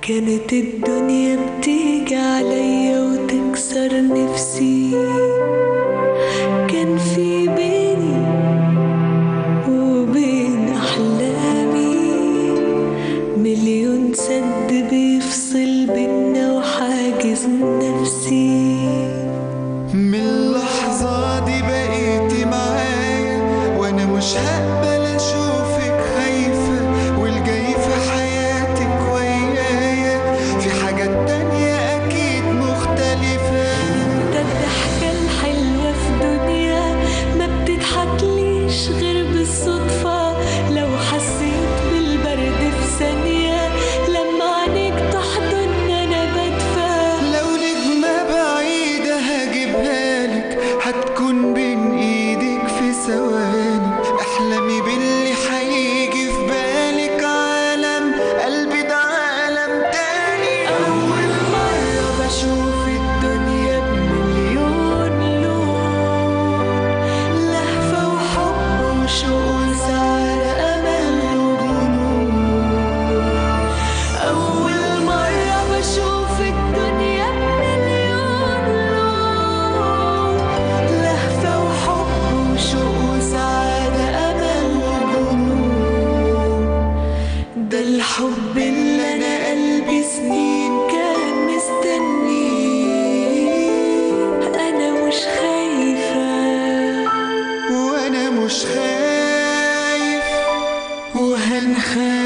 كانت الدنيا بتيجي عليا وتكسر نفسي، كان في بيني وبين أحلامي مليون سد بيفصل بينا وحاجز نفسي. من اللحظة دي بقيتي معايا وانا مش هقبل اشوفك خايفة، والجاي في حياتك ويايا في حاجات تانية اكيد مختلفة. ده الضحكة الحلوة في دنيا ما بتضحكليش غير بالصدفة، لو حسيت بالبرد في ثانية لما عينيك تحضن انا بدفى. لو نجمة بعيدة هجيبها لك هتكون بين ايدك في ثواني، احلمي باللي هيجي في بالك، عالم قلبي ده عالم تاني. أول مرة بشوف الدنيا بمليون لون، لهفة وحب وشوق وسعادة أمل وجنون. أول مرة بشوف الدنيا بمليون لون، لهفة وحب وشوق وسعادة أمل وجنون. ده الحب اللي أنا قلبي سنين كان مستنيه، أنا مش خايفة وانا مش خايف وهنخاف.